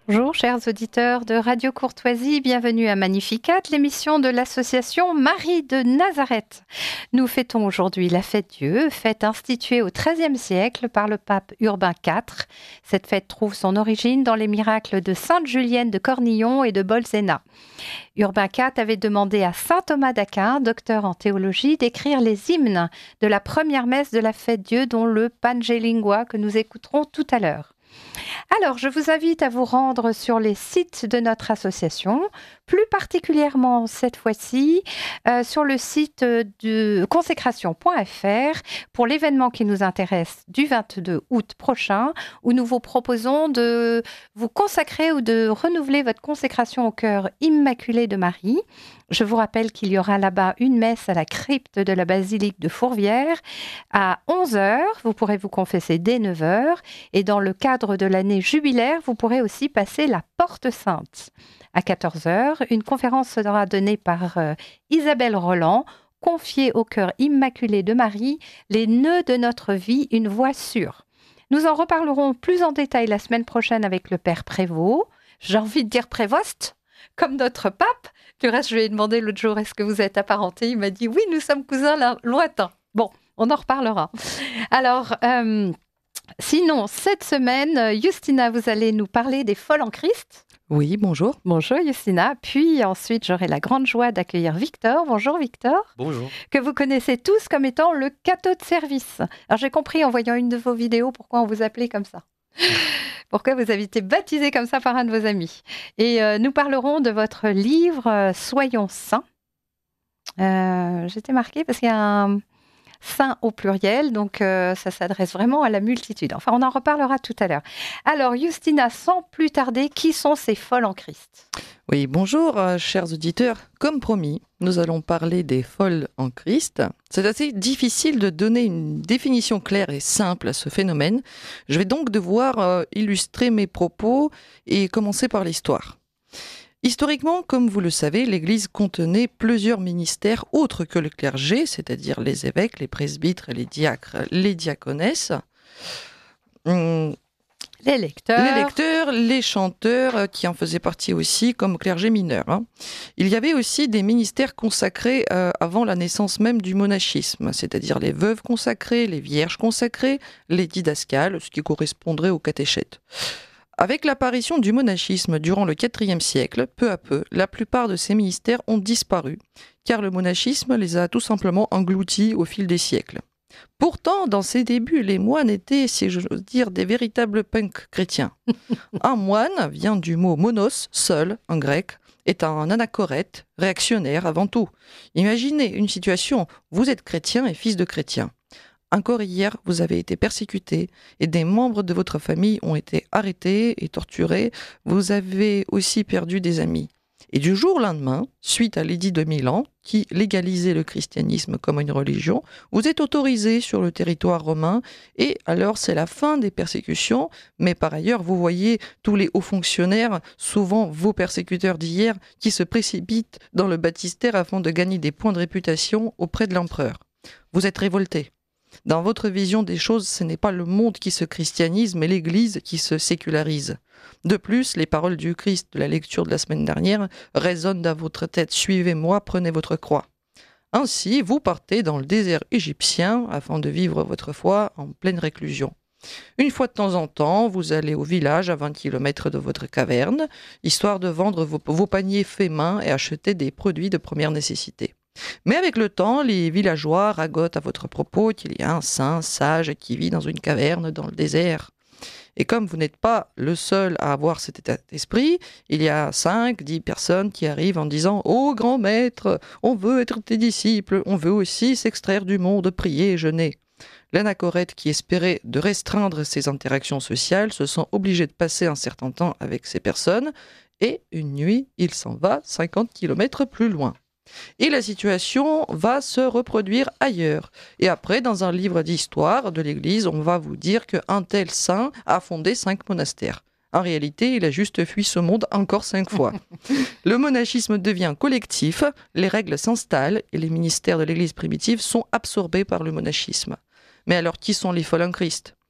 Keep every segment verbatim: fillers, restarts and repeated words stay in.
Bonjour chers auditeurs de Radio Courtoisie, bienvenue à Magnificat, l'émission de l'association Marie de Nazareth. Nous fêtons aujourd'hui la fête Dieu, fête instituée au treizième siècle par le pape Urbain quatre. Cette fête trouve son origine dans les miracles de Sainte Julienne de Cornillon et de Bolsena. Urbain quatre avait demandé à saint Thomas d'Aquin, docteur en théologie, d'écrire les hymnes de la première messe de la fête Dieu, dont le Pange Lingua que nous écouterons tout à l'heure. Alors, je vous invite à vous rendre sur les sites de notre association, plus particulièrement cette fois-ci euh, sur le site de consécration point f r pour l'événement qui nous intéresse du vingt-deux août prochain, où nous vous proposons de vous consacrer ou de renouveler votre consécration au cœur immaculé de Marie. Je vous rappelle qu'il y aura là-bas une messe à la crypte de la basilique de Fourvière à onze heures. Vous pourrez vous confesser dès neuf heures. Et dans le cadre de l'année jubilaire, vous pourrez aussi passer la Porte Sainte. À quatorze heures, une conférence sera donnée par euh, Isabelle Roland, confiée au cœur immaculé de Marie, les nœuds de notre vie, une voie sûre. Nous en reparlerons plus en détail la semaine prochaine avec le Père Prévost. J'ai envie de dire Prévost, comme notre pape. Du reste, je lui ai demandé l'autre jour, est-ce que vous êtes apparentés ? Il m'a dit, oui, nous sommes cousins lointains. Bon, on en reparlera. Alors, euh, sinon, cette semaine, Justina, vous allez nous parler des folles en Christ. Oui, bonjour. Bonjour Justina. Puis ensuite, j'aurai la grande joie d'accueillir Victor. Bonjour Victor. Bonjour. Que vous connaissez tous comme étant le cateau de service. Alors, j'ai compris en voyant une de vos vidéos pourquoi on vous appelait comme ça. Pourquoi vous avez été baptisé comme ça par un de vos amis. Et euh, nous parlerons de votre livre euh, « Soyons saints ». Euh, j'étais marquée parce qu'il y a un saint au pluriel, donc euh, ça s'adresse vraiment à la multitude. Enfin, on en reparlera tout à l'heure. Alors, Justina, sans plus tarder, qui sont ces folles en Christ ? Oui, bonjour, euh, chers auditeurs. Comme promis, nous allons parler des folles en Christ. C'est assez difficile de donner une définition claire et simple à ce phénomène. Je vais donc devoir euh, illustrer mes propos et commencer par l'histoire. Historiquement, comme vous le savez, l'Église contenait plusieurs ministères autres que le clergé, c'est-à-dire les évêques, les presbytres, les diacres, les diaconesses. Hum, Les lecteurs. Les lecteurs, les chanteurs, qui en faisaient partie aussi comme clergé mineur. Hein. Il y avait aussi des ministères consacrés euh, avant la naissance même du monachisme, c'est-à-dire les veuves consacrées, les vierges consacrées, les didascales, ce qui correspondrait aux catéchètes. Avec l'apparition du monachisme durant le quatrième siècle, peu à peu, la plupart de ces ministères ont disparu, car le monachisme les a tout simplement engloutis au fil des siècles. Pourtant, dans ses débuts, les moines étaient, si j'ose dire, des véritables punks chrétiens. Un moine vient du mot monos, seul, en grec, est un anachorète, réactionnaire avant tout. Imaginez une situation, vous êtes chrétien et fils de chrétien. Encore hier, vous avez été persécuté et des membres de votre famille ont été arrêtés et torturés. Vous avez aussi perdu des amis. Et du jour au lendemain, suite à l'édit de Milan, qui légalisait le christianisme comme une religion, vous êtes autorisé sur le territoire romain et alors c'est la fin des persécutions. Mais par ailleurs, vous voyez tous les hauts fonctionnaires, souvent vos persécuteurs d'hier, qui se précipitent dans le baptistère afin de gagner des points de réputation auprès de l'empereur. Vous êtes révolté. Dans votre vision des choses, ce n'est pas le monde qui se christianise, mais l'Église qui se sécularise. De plus, les paroles du Christ de la lecture de la semaine dernière résonnent dans votre tête. « Suivez-moi, prenez votre croix ». Ainsi, vous partez dans le désert égyptien afin de vivre votre foi en pleine réclusion. Une fois de temps en temps, vous allez au village à vingt kilomètres de votre caverne, histoire de vendre vos, vos paniers faits main et acheter des produits de première nécessité. Mais avec le temps, les villageois ragotent à votre propos qu'il y a un saint sage qui vit dans une caverne dans le désert. Et comme vous n'êtes pas le seul à avoir cet état d'esprit, il y a cinq, dix personnes qui arrivent en disant « Ô grand maître, on veut être tes disciples, on veut aussi s'extraire du monde, prier et jeûner. » L'anachorète qui espérait de restreindre ses interactions sociales se sent obligé de passer un certain temps avec ces personnes et une nuit, il s'en va cinquante kilomètres plus loin. Et la situation va se reproduire ailleurs. Et après, dans un livre d'histoire de l'Église, on va vous dire qu'un tel saint a fondé cinq monastères. En réalité, il a juste fui ce monde encore cinq fois. Le monachisme devient collectif, les règles s'installent et les ministères de l'Église primitive sont absorbés par le monachisme. Mais alors, qui sont les folles en Christ ?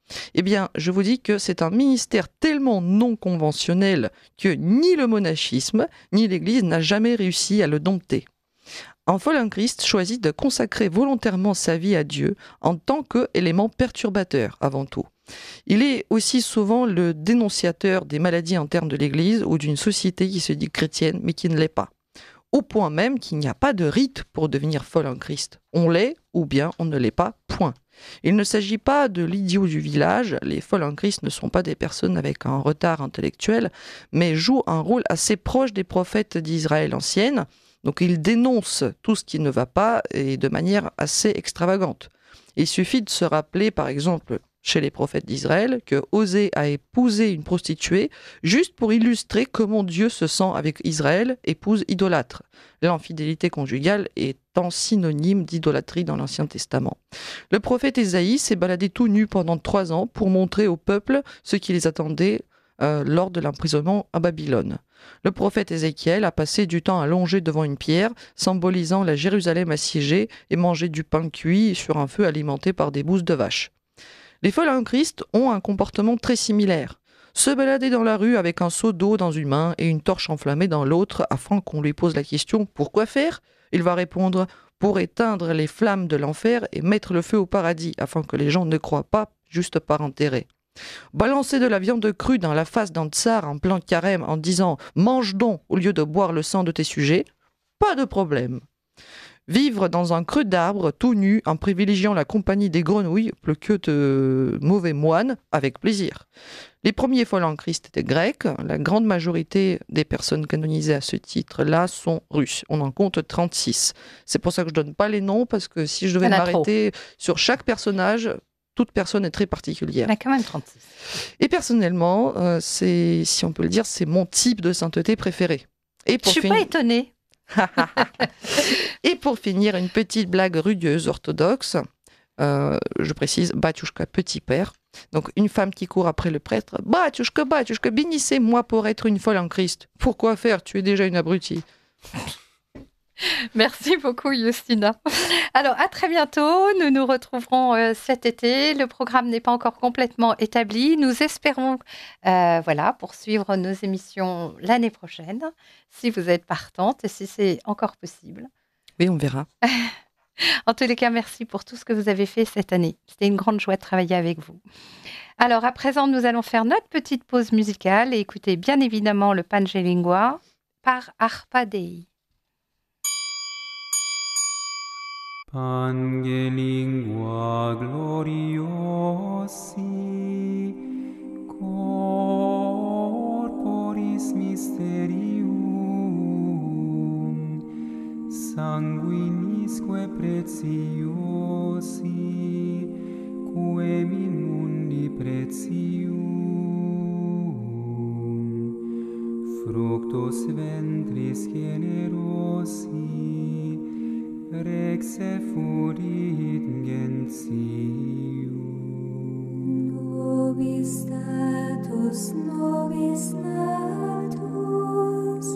Eh bien, je vous dis que c'est un ministère tellement non conventionnel que ni le monachisme, ni l'Église n'a jamais réussi à le dompter. Un folle en Christ choisit de consacrer volontairement sa vie à Dieu en tant qu'élément perturbateur avant tout. Il est aussi souvent le dénonciateur des maladies internes de l'Église ou d'une société qui se dit chrétienne mais qui ne l'est pas. Au point même qu'il n'y a pas de rite pour devenir folle en Christ. On l'est ou bien on ne l'est pas, point. Il ne s'agit pas de l'idiot du village, les folles en Christ ne sont pas des personnes avec un retard intellectuel, mais jouent un rôle assez proche des prophètes d'Israël ancienne, donc ils dénoncent tout ce qui ne va pas et de manière assez extravagante. Il suffit de se rappeler par exemple chez les prophètes d'Israël que Osée a épousé une prostituée juste pour illustrer comment Dieu se sent avec Israël, épouse idolâtre. L'infidélité conjugale étant synonyme d'idolâtrie dans l'Ancien Testament. Le prophète Ésaïe s'est baladé tout nu pendant trois ans pour montrer au peuple ce qui les attendait euh, lors de l'emprisonnement à Babylone. Le prophète Ézéchiel a passé du temps allongé devant une pierre, symbolisant la Jérusalem assiégée et manger du pain cuit sur un feu alimenté par des bousses de vache. Les folles en Christ ont un comportement très similaire. Se balader dans la rue avec un seau d'eau dans une main et une torche enflammée dans l'autre afin qu'on lui pose la question « Pourquoi faire ?» Il va répondre « Pour éteindre les flammes de l'enfer et mettre le feu au paradis afin que les gens ne croient pas juste par intérêt. » Balancer de la viande crue dans la face d'un tsar en plein carême en disant « Mange donc au lieu de boire le sang de tes sujets ?» Pas de problème. Vivre dans un creux d'arbre, tout nu, en privilégiant la compagnie des grenouilles, plus que de mauvais moines, avec plaisir. Les premiers folles en Christ étaient grecs. La grande majorité des personnes canonisées à ce titre-là sont russes. On en compte trente-six. C'est pour ça que je ne donne pas les noms, parce que si je devais m'arrêter sur chaque personnage, toute personne est très particulière. Il y en a quand même trente-six. Et personnellement, euh, c'est, si on peut le dire, c'est mon type de sainteté préféré. Et pour je ne suis fin... pas étonnée. Et pour finir, une petite blague rugueuse orthodoxe. Euh, je précise, Batouchka, petit père. Donc, une femme qui court après le prêtre. Batouchka, Batouchka, bénissez-moi pour être une folle en Christ. Pourquoi faire? Tu es déjà une abrutie. Merci beaucoup, Justina. Alors, à très bientôt. Nous nous retrouverons euh, cet été. Le programme n'est pas encore complètement établi. Nous espérons euh, voilà, poursuivre nos émissions l'année prochaine, si vous êtes partante et si c'est encore possible. Oui, on verra. En tous les cas, merci pour tout ce que vous avez fait cette année. C'était une grande joie de travailler avec vous. Alors, à présent, nous allons faire notre petite pause musicale et écouter bien évidemment le Pange Lingua par Harpa Dei. Pange lingua gloriosi, corporis mysterium, sanguinisque preciosi, quem in mundi pretium, fructus ventris generosi, Rex effurit gentium. Nobis status, nobis natus,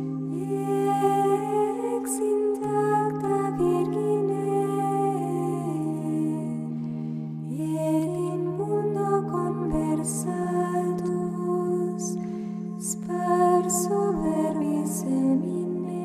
ex intacta Virgine, et in mundo conversatus, sparso verbis semine,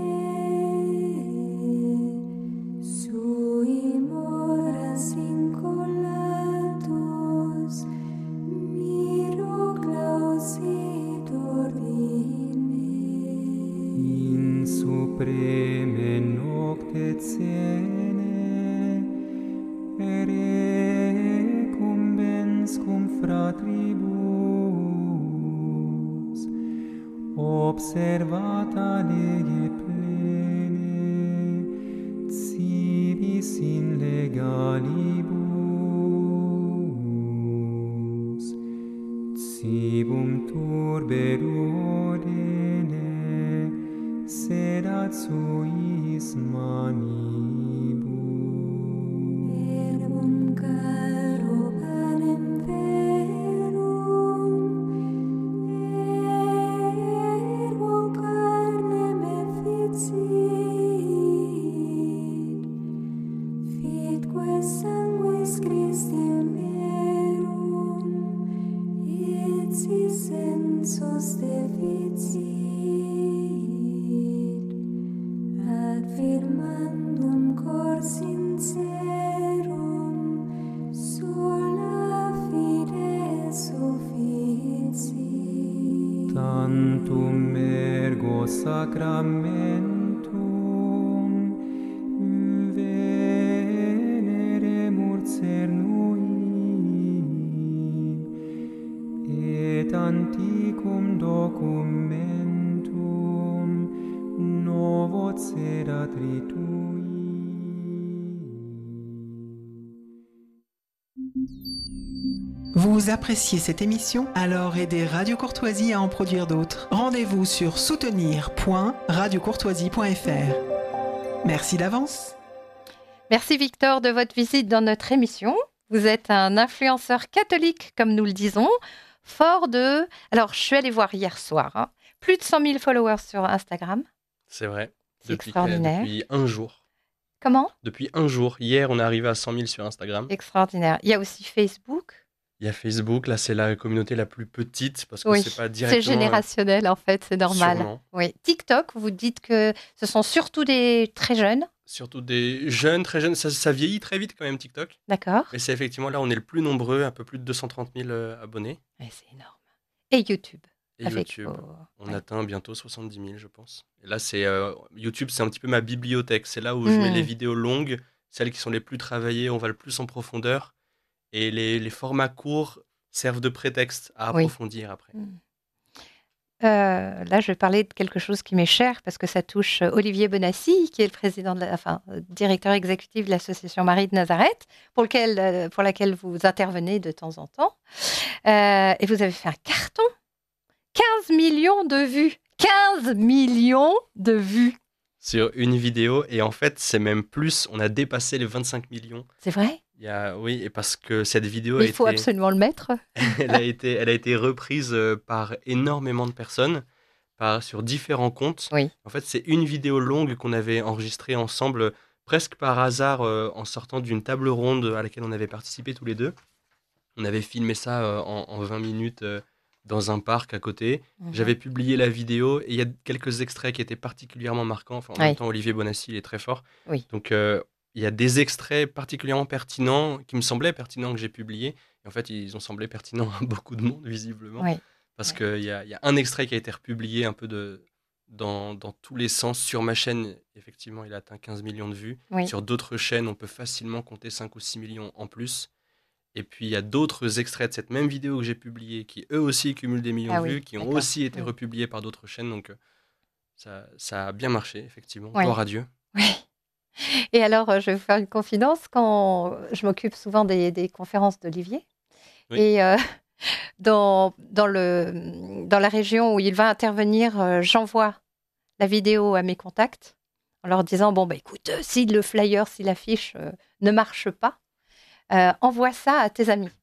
Supreme nocte cene, recumbens cum fratribus, observata lege plene, civis in legalibus, cibum turbe ordine, sedat suis manibus. Verbum caro panem verum, ergo carnem efficit, fitque sanguis Christi verum, sensus deficit, ad firmandum cor sincerum sola fide sufficit. Tantum ergo sacramentum veneremur cernui et antiquum documentum novo cedat ritui. Vous appréciez cette émission? Alors aidez Radio Courtoisie à en produire d'autres. Rendez-vous sur soutenir point radio courtoisie point f r. Merci d'avance. Merci Victor de votre visite dans notre émission. Vous êtes un influenceur catholique, comme nous le disons, fort de... Alors, je suis allée voir hier soir, hein, plus de cent mille followers sur Instagram. C'est vrai. C'est Depuis, extraordinaire. depuis un jour. Comment? Depuis un jour. Hier, on est arrivé à cent mille sur Instagram. Extraordinaire. Il y a aussi Facebook. Il y a Facebook. Là, c'est la communauté la plus petite parce que Oui, c'est pas c'est directement... générationnel en fait, c'est normal. Sûrement. Oui. TikTok, vous dites que ce sont surtout des très jeunes, Surtout des jeunes, très jeunes. Ça, ça vieillit très vite quand même, TikTok. d'accord? Mais c'est effectivement là, on est le plus nombreux, un peu plus de deux cent trente mille euh, abonnés. Ouais, c'est énorme. Et YouTube. Et avec YouTube, vos- on ouais. atteint bientôt soixante-dix mille, je pense. Et là, c'est euh, YouTube, c'est un petit peu ma bibliothèque. C'est là où je mets Mm. les vidéos longues, celles qui sont les plus travaillées, on va le plus en profondeur. Et les, les formats courts servent de prétexte à Oui. approfondir après. Euh, là, je vais parler de quelque chose qui m'est cher parce que ça touche euh, Olivier Bonassi, qui est le président, de la, enfin, euh, directeur exécutif de l'association Marie de Nazareth, pour, lequel, euh, pour laquelle vous intervenez de temps en temps. Euh, et vous avez fait un carton. quinze millions de vues. quinze millions de vues. Sur une vidéo, et en fait, c'est même plus, on a dépassé les vingt-cinq millions. C'est vrai? Il y a, oui, et parce que cette vidéo Mais a il faut été, absolument le mettre. elle a été, elle a été reprise euh, par énormément de personnes, par, sur différents comptes. Oui. En fait, c'est une vidéo longue qu'on avait enregistrée ensemble, euh, presque par hasard, euh, en sortant d'une table ronde à laquelle on avait participé tous les deux. On avait filmé ça euh, en, en vingt minutes euh, dans un parc à côté. Mhm. J'avais publié la vidéo et il y a quelques extraits qui étaient particulièrement marquants. Enfin, en Oui. même temps, Olivier Bonassi, il est très fort. Oui. Donc, euh, il y a des extraits particulièrement pertinents, qui me semblaient pertinents, que j'ai publiés. Et en fait, ils ont semblé pertinents à beaucoup de monde, visiblement. Oui. Parce Ouais. qu'il y a, il y a un extrait qui a été republié un peu de, dans, dans tous les sens sur ma chaîne. Effectivement, il a atteint quinze millions de vues. Oui. Sur d'autres chaînes, on peut facilement compter cinq ou six millions en plus. Et puis, il y a d'autres extraits de cette même vidéo que j'ai publiée qui, eux aussi, cumulent des millions Ah de oui, vues, qui ont d'accord. aussi été Oui. republiés par d'autres chaînes. Donc, euh, ça, ça a bien marché, effectivement. Oui. Gloire à Dieu. Oui. Et alors, euh, je vais vous faire une confidence. Quand je m'occupe souvent des, des conférences d'Olivier, Oui. et euh, dans, dans, le, dans la région où il va intervenir, euh, j'envoie la vidéo à mes contacts en leur disant, bon, bah, écoute, euh, si le flyer, si l'affiche euh, ne marche pas, euh, envoie ça à tes amis.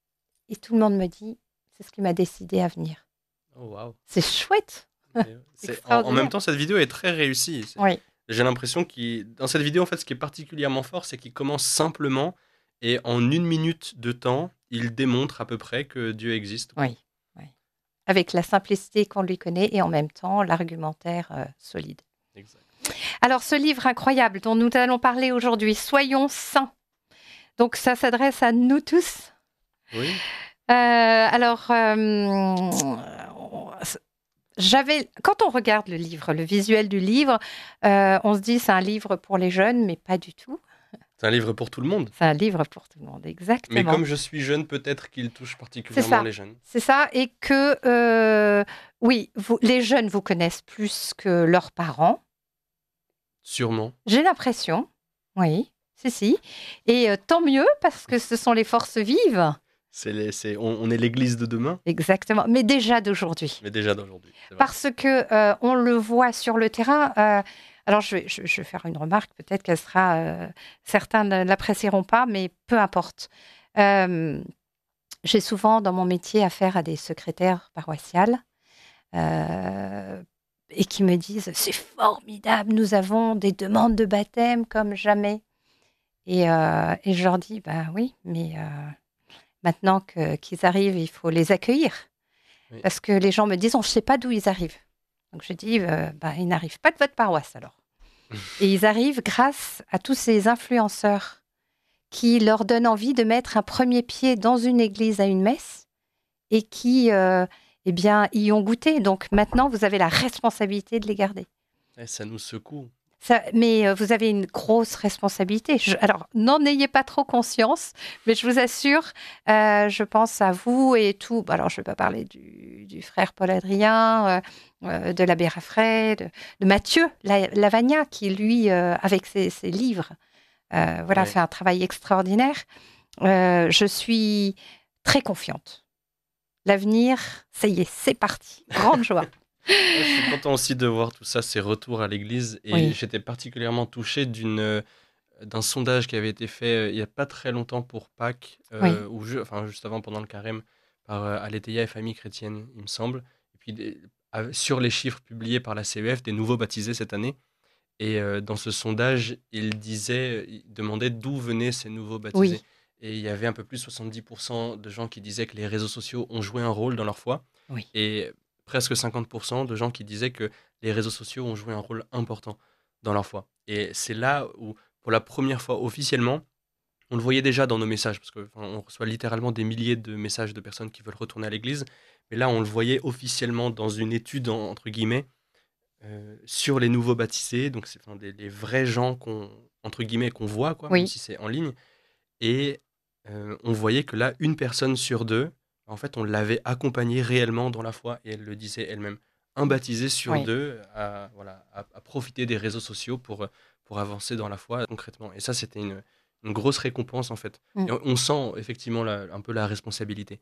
Et tout le monde me dit, c'est ce qui m'a décidé à venir. Oh, waouh. C'est chouette. Et, euh, c'est- en, en Extraordinaire. même temps, cette vidéo est très réussie. C'est- Oui. J'ai l'impression qu'il, dans cette vidéo, en fait, ce qui est particulièrement fort, c'est qu'il commence simplement et en une minute de temps, il démontre à peu près que Dieu existe. Oui, oui. Avec la simplicité qu'on lui connaît et en même temps l'argumentaire euh, solide. Exact. Alors, ce livre incroyable dont nous allons parler aujourd'hui, Soyons saints. Donc, ça s'adresse à nous tous. Oui. Euh, alors, euh, j'avais, quand on regarde le livre, le visuel du livre, euh, on se dit c'est un livre pour les jeunes, mais pas du tout. C'est un livre pour tout le monde. C'est un livre pour tout le monde, exactement. Mais comme je suis jeune, peut-être qu'il touche particulièrement ça. les jeunes. C'est ça, et que, euh, oui, vous, les jeunes vous connaissent plus que leurs parents. Sûrement. J'ai l'impression, oui, si, si. Et euh, tant mieux, parce que ce sont les forces vives. C'est les, c'est, on, on est l'église de demain, Exactement, mais déjà d'aujourd'hui. mais déjà d'aujourd'hui. c'est vrai. Parce que euh, on le voit sur le terrain. euh, alors, je vais, je, je vais faire une remarque, peut-être qu'elle sera... euh, certains ne l'apprécieront pas, mais peu importe. Euh, j'ai souvent, dans mon métier, affaire à des secrétaires paroissiales euh, et qui me disent « C'est formidable, nous avons des demandes de baptême comme jamais. » Et, euh, et je leur dis « Ben oui, mais euh, maintenant que, qu'ils arrivent, il faut les accueillir. » Oui. Parce que les gens me disent, on ne sait pas d'où ils arrivent. Donc je dis, euh, bah, ils n'arrivent pas de votre paroisse alors. Et ils arrivent grâce à tous ces influenceurs qui leur donnent envie de mettre un premier pied dans une église à une messe et qui, euh, eh bien, y ont goûté. Donc maintenant, vous avez la responsabilité de les garder. Et ça nous secoue. Ça, mais euh, vous avez une grosse responsabilité. Je- alors, n'en ayez pas trop conscience, mais je vous assure, euh, je pense à vous et tout. Bah, alors, je ne vais pas parler du, du frère Paul-Adrien, euh, euh, de l'abbé Raffray, de, de Mathieu La- Lavagna, qui, lui, euh, avec ses, ses livres, euh, voilà, Ouais. fait un travail extraordinaire. Euh, je suis très confiante. L'avenir, ça y est, c'est parti. Grande joie. Ouais, je suis content aussi de voir tout ça, ces retours à l'église. Et Oui. j'étais particulièrement touché d'une, euh, d'un sondage qui avait été fait euh, il n'y a pas très longtemps pour Pâques, euh, ou ju- enfin, juste avant, pendant le carême, par euh, Aletheia et Famille Chrétienne, il me semble. Et puis, des- av- sur les chiffres publiés par la C E F, des nouveaux baptisés cette année. Et euh, dans ce sondage, il disait, il demandait d'où venaient ces nouveaux baptisés. Oui. Et il y avait un peu plus de soixante-dix pour cent de gens qui disaient que les réseaux sociaux ont joué un rôle dans leur foi. Oui. Et presque cinquante pour cent de gens qui disaient que les réseaux sociaux ont joué un rôle important dans leur foi. Et c'est là où, pour la première fois officiellement, on le voyait déjà dans nos messages, parce qu'on reçoit littéralement des milliers de messages de personnes qui veulent retourner à l'église. Mais là, on le voyait officiellement dans une étude, en- entre guillemets, euh, sur les nouveaux baptisés. Donc, c'est enfin, des, les vrais gens qu'on, entre guillemets, qu'on voit, quoi, même Oui. si c'est en ligne. Et euh, on voyait que là, une personne sur deux, en fait, on l'avait accompagnée réellement dans la foi, et elle le disait elle-même. Un baptisé sur Oui. deux a, voilà, a, a profité des réseaux sociaux pour, pour avancer dans la foi concrètement. Et ça, c'était une, une grosse récompense, en fait. Mm. Et on, on sent effectivement la- un peu la responsabilité.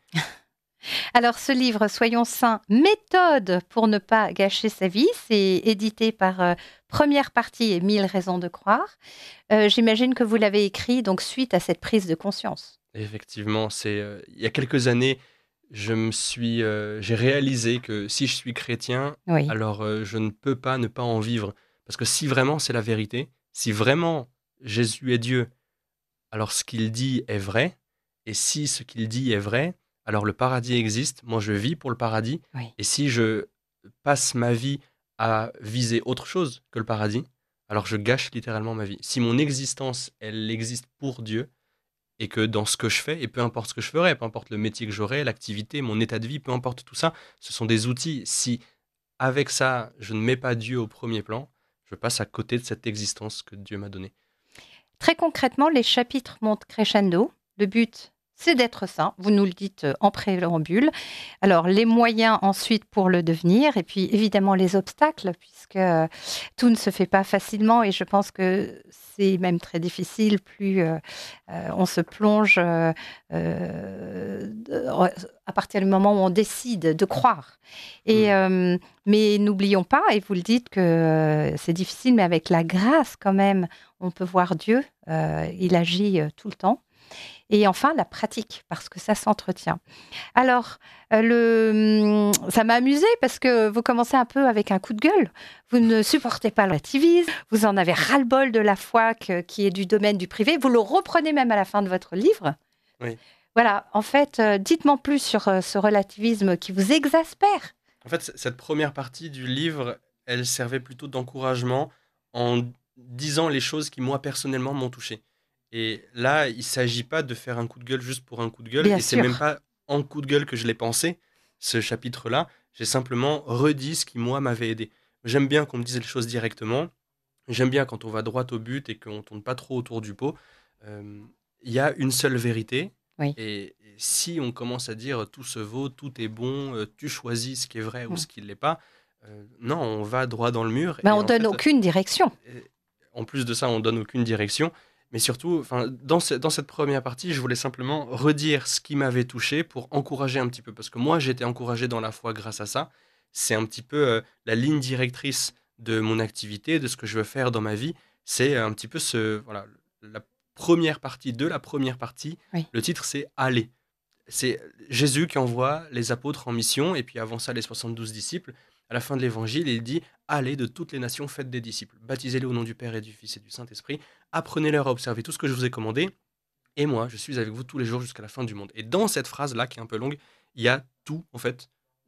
Alors, ce livre, Soyons saints, méthode pour ne pas gâcher sa vie, c'est édité par euh, Première Partie et Mille raisons de croire. Euh, J'imagine que vous l'avez écrit donc suite à cette prise de conscience. Et effectivement, c'est euh, il y a quelques années, je me suis, euh, j'ai réalisé que si je suis chrétien, Oui. alors euh, je ne peux pas ne pas en vivre. Parce que si vraiment c'est la vérité, si vraiment Jésus est Dieu, alors ce qu'il dit est vrai. Et si ce qu'il dit est vrai, alors le paradis existe. Moi, je vis pour le paradis. Oui. Et si je passe ma vie à viser autre chose que le paradis, alors je gâche littéralement ma vie. Si mon existence, elle existe pour Dieu, et que dans ce que je fais, et peu importe ce que je ferai, peu importe le métier que j'aurai, l'activité, mon état de vie, peu importe tout ça, ce sont des outils. Si avec ça, je ne mets pas Dieu au premier plan, je passe à côté de cette existence que Dieu m'a donnée. Très concrètement, les chapitres montent crescendo. Le but, c'est d'être saint. Vous nous le dites euh, en préambule. Alors, les moyens ensuite pour le devenir, et puis évidemment les obstacles, puisque euh, tout ne se fait pas facilement, et je pense que c'est même très difficile, plus euh, euh, on se plonge euh, euh, de- à partir du moment où on décide de croire. Et, Mm. euh, mais n'oublions pas, et vous le dites, que euh, c'est difficile, mais avec la grâce quand même, on peut voir Dieu, euh, il agit euh, tout le temps. Et enfin, la pratique, parce que ça s'entretient. Alors, euh, le, ça m'a amusé parce que vous commencez un peu avec un coup de gueule. Vous ne supportez pas le relativisme, vous en avez ras-le-bol de la foi que- qui est du domaine du privé. Vous le reprenez même à la fin de votre livre. Oui. Voilà, en fait, euh, dites-moi plus sur euh, ce relativisme qui vous exaspère. En fait, c- cette première partie du livre, elle servait plutôt d'encouragement en disant les choses qui, moi, personnellement, m'ont touché. Et là, il ne s'agit pas de faire un coup de gueule juste pour un coup de gueule. Bien et c'est sûr. même pas en coup de gueule que je l'ai pensé, ce chapitre-là. J'ai simplement redit ce qui, moi, m'avait aidé. J'aime bien qu'on me dise les choses directement. J'aime bien quand on va droit au but et qu'on ne tourne pas trop autour du pot. Euh, Il y a une seule vérité. Oui. Et, et si on commence à dire tout se vaut, tout est bon, euh, tu choisis ce qui est vrai ou Mm. ce qui ne l'est pas, euh, non, on va droit dans le mur. Ben, et on en donne fait, aucune direction. et en plus de ça, on donne aucune direction. Mais surtout, enfin, dans, ce- dans cette première partie, je voulais simplement redire ce qui m'avait touché pour encourager un petit peu. Parce que moi, j'ai été encouragé dans la foi grâce à ça. C'est un petit peu euh, la ligne directrice de mon activité, de ce que je veux faire dans ma vie. C'est un petit peu ce, voilà, la première partie de la première partie. Oui. Le titre, c'est Aller. C'est Jésus qui envoie les apôtres en mission, et puis avant ça, les soixante-douze disciples. À la fin de l'évangile, il dit « Allez de toutes les nations, faites des disciples. Baptisez-les au nom du Père et du Fils et du Saint-Esprit. Apprenez-leur à observer tout ce que je vous ai commandé. Et moi, je suis avec vous tous les jours jusqu'à la fin du monde. » Et dans cette phrase-là, qui est un peu longue, il y a tout, en fait.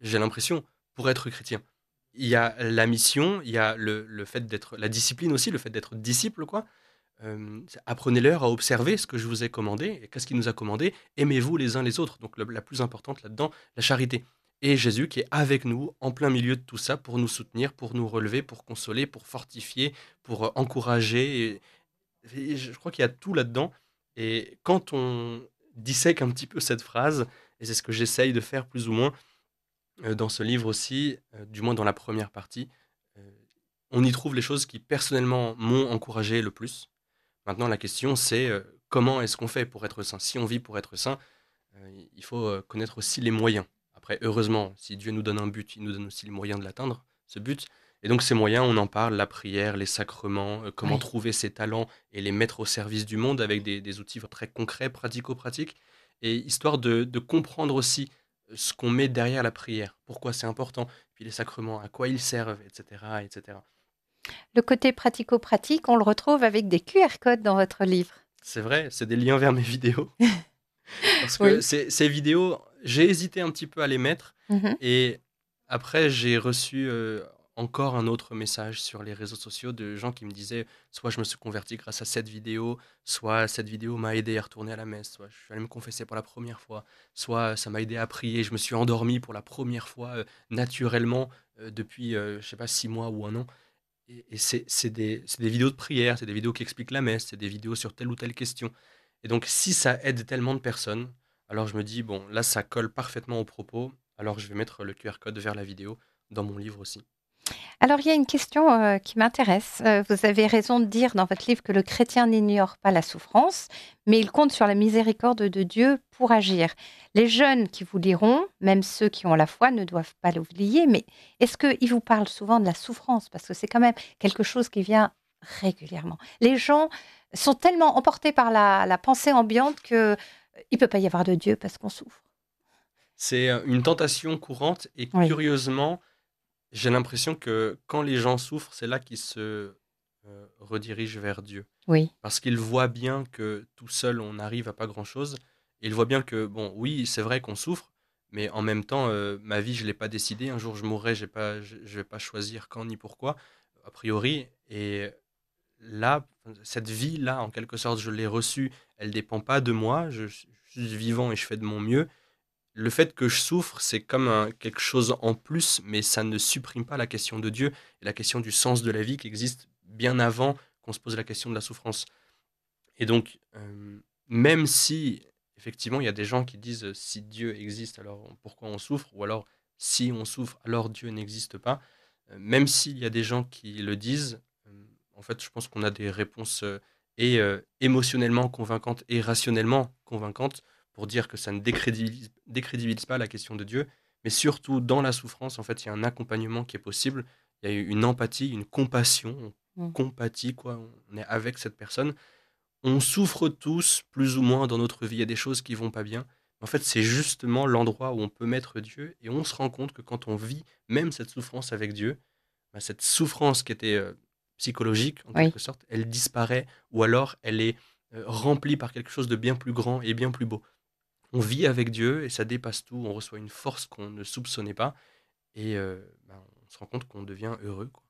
j'ai l'impression, pour être chrétien. Il y a la mission, il y a le, le fait d'être, la discipline aussi, le fait d'être disciple, quoi. Euh, apprenez-leur à observer ce que je vous ai commandé. Et qu'est-ce qu'il nous a commandé? Aimez-vous les uns les autres. Donc le- la plus importante là-dedans, la charité. Et Jésus qui est avec nous, en plein milieu de tout ça, pour nous soutenir, pour nous relever, pour consoler, pour fortifier, pour euh, encourager. Et, et je crois qu'il y a tout là-dedans. Et quand on dissèque un petit peu cette phrase, et c'est ce que j'essaye de faire plus ou moins euh, dans ce livre aussi, euh, du moins dans la première partie, euh, on y trouve les choses qui personnellement m'ont encouragé le plus. Maintenant, la question, c'est euh, comment est-ce qu'on fait pour être saint? Si on vit pour être saint, euh, il faut euh, connaître aussi les moyens. Après, heureusement, si Dieu nous donne un but, il nous donne aussi les moyens de l'atteindre, ce but. Et donc, ces moyens, on en parle, la prière, les sacrements, euh, comment Oui. trouver ses talents et les mettre au service du monde avec des, des outils très concrets, pratico-pratiques. Et histoire de, de comprendre aussi euh, ce qu'on met derrière la prière, pourquoi c'est important, puis les sacrements, à quoi ils servent, et cetera, et cetera. Le côté pratico-pratique, on le retrouve avec des Q R codes dans votre livre. C'est vrai, c'est des liens vers mes vidéos. Parce que Oui. ces, ces vidéos, j'ai hésité un petit peu à les mettre. Mhm. Et après, j'ai reçu euh, encore un autre message sur les réseaux sociaux de gens qui me disaient soit je me suis converti grâce à cette vidéo, soit cette vidéo m'a aidé à retourner à la messe, soit je suis allé me confesser pour la première fois, soit ça m'a aidé à prier, je me suis endormi pour la première fois euh, naturellement euh, depuis, euh, je sais pas, six mois ou un an. Et, et c'est c'est des, c'est des vidéos de prière, c'est des vidéos qui expliquent la messe, c'est des vidéos sur telle ou telle question. Et donc, si ça aide tellement de personnes, alors je me dis, bon, là, ça colle parfaitement au propos, alors je vais mettre le Q R code vers la vidéo dans mon livre aussi. Alors, il y a une question euh, qui m'intéresse. Euh, vous avez raison de dire dans votre livre que le chrétien n'ignore pas la souffrance, mais il compte sur la miséricorde de Dieu pour agir. Les jeunes qui vous liront, même ceux qui ont la foi, ne doivent pas l'oublier, mais est-ce qu'ils vous parlent souvent de la souffrance? Parce que c'est quand même quelque chose qui vient régulièrement. Les gens sont tellement emportés par la, la pensée ambiante qu'il ne peut pas y avoir de Dieu parce qu'on souffre. C'est euh, une tentation courante et Oui. curieusement, j'ai l'impression que quand les gens souffrent, c'est là qu'ils se euh, redirigent vers Dieu. Oui, Parce qu'ils voient bien que tout seul, on n'arrive à pas grand-chose. Et ils voient bien que, bon, oui, c'est vrai qu'on souffre, mais en même temps, euh, ma vie, je ne l'ai pas décidée. Un jour, je mourrai, j'ai pas, je ne vais pas choisir quand ni pourquoi, a priori. Et là, cette vie-là, en quelque sorte, je l'ai reçue. Elle ne dépend pas de moi. Je, je suis vivant et je fais de mon mieux. Le fait que je souffre, c'est comme un- quelque chose en plus, mais ça ne supprime pas la question de Dieu et la question du sens de la vie qui existe bien avant qu'on se pose la question de la souffrance. Et donc, euh, même si, effectivement, il y a des gens qui disent euh, si Dieu existe, alors pourquoi on souffre? Ou alors, si on souffre, alors Dieu n'existe pas. Euh, même s'il y a des gens qui le disent, euh, en fait, je pense qu'on a des réponses euh, et euh, émotionnellement convaincantes et rationnellement convaincantes pour dire que ça ne décrédibilise, décrédibilise pas la question de Dieu. Mais surtout, dans la souffrance, en fait, il y a un accompagnement qui est possible. Il y a une empathie, une compassion. On Mm. compatit, quoi. On est avec cette personne. On souffre tous, plus ou moins, dans notre vie. Il y a des choses qui vont pas bien. En fait, c'est justement l'endroit où on peut mettre Dieu. Et on se rend compte que quand on vit même cette souffrance avec Dieu, bah, cette souffrance qui était euh, psychologique, en oui. quelque sorte, elle disparaît. Ou alors, elle est euh, remplie par quelque chose de bien plus grand et bien plus beau. On vit avec Dieu et ça dépasse tout. On reçoit une force qu'on ne soupçonnait pas. Et euh, bah, on se rend compte qu'on devient heureux, quoi.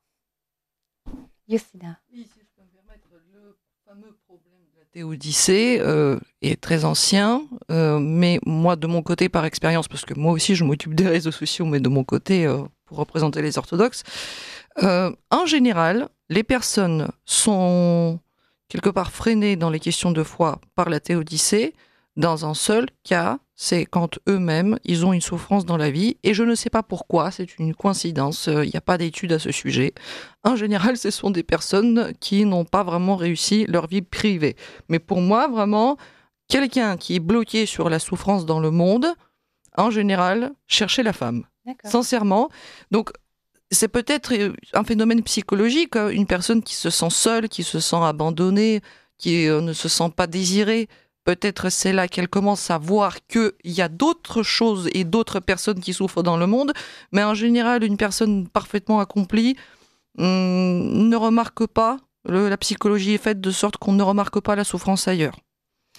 Yosina. Oui, si je peux me permettre, le fameux problème de la théodicée euh, est très ancien, euh, mais moi, de mon côté, par expérience, parce que moi aussi, je m'occupe des réseaux sociaux, mais de mon côté, euh, pour représenter les orthodoxes, euh, en général, les personnes sont quelque part freinées dans les questions de foi par la théodicée, dans un seul cas, c'est quand eux-mêmes, ils ont une souffrance dans la vie, et je ne sais pas pourquoi, c'est une coïncidence, il n'y a pas d'études à ce sujet. En général, ce sont des personnes qui n'ont pas vraiment réussi leur vie privée. Mais pour moi, vraiment, quelqu'un qui est bloqué sur la souffrance dans le monde, en général, cherchez la femme. D'accord. Sincèrement. Donc, c'est peut-être un phénomène psychologique, hein, une personne qui se sent seule, qui se sent abandonnée, qui euh, ne se sent pas désirée. Peut-être c'est là qu'elle commence à voir qu'il y a d'autres choses et d'autres personnes qui souffrent dans le monde. Mais en général, une personne parfaitement accomplie hum, ne remarque pas, le, la psychologie est faite de sorte qu'on ne remarque pas la souffrance ailleurs.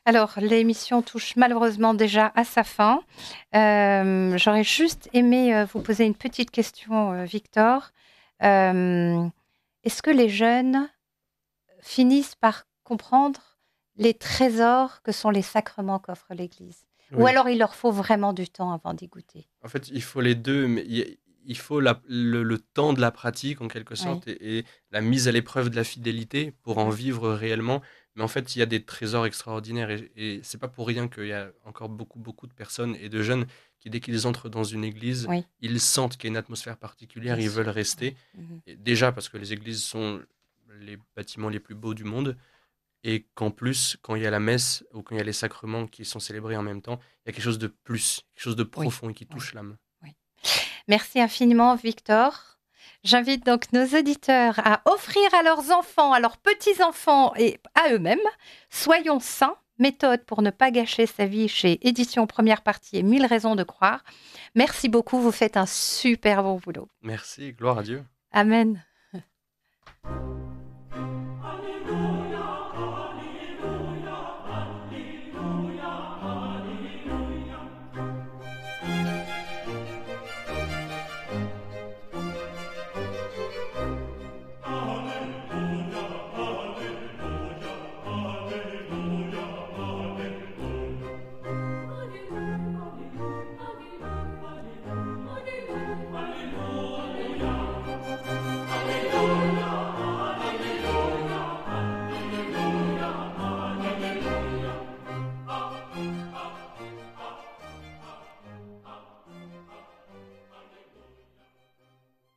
Alors, l'émission touche malheureusement déjà à sa fin. Euh, j'aurais juste aimé euh, vous poser une petite question, euh, Victor. Euh, est-ce que les jeunes finissent par comprendre les trésors que sont les sacrements qu'offre l'Église? Ou Oui. alors il leur faut vraiment du temps avant d'y goûter? En fait, il faut les deux, mais il, il faut la- le, le temps de la pratique, en quelque sorte, et, et la mise à l'épreuve de la fidélité pour en vivre réellement. Mais en fait, il y a des trésors extraordinaires, et, et c'est pas pour rien qu'il y a encore beaucoup, beaucoup de personnes et de jeunes qui, dès qu'ils entrent dans une église, Oui, ils sentent qu'il y a une atmosphère particulière, bien ils sûr. veulent rester. Mhm. Et déjà parce que les églises sont les bâtiments les plus beaux du monde, et qu'en plus, quand il y a la messe ou quand il y a les sacrements qui sont célébrés en même temps, il y a quelque chose de plus, quelque chose de Oui, profond et qui oui, touche l'âme. oui. Merci infiniment, Victor. J'invite donc nos auditeurs à offrir à leurs enfants, à leurs petits-enfants et à eux-mêmes Soyons saints, méthode pour ne pas gâcher sa vie chez Édition Première Partie et Mille raisons de croire. Merci beaucoup, vous faites un super bon boulot. Merci, gloire à Dieu. Amen.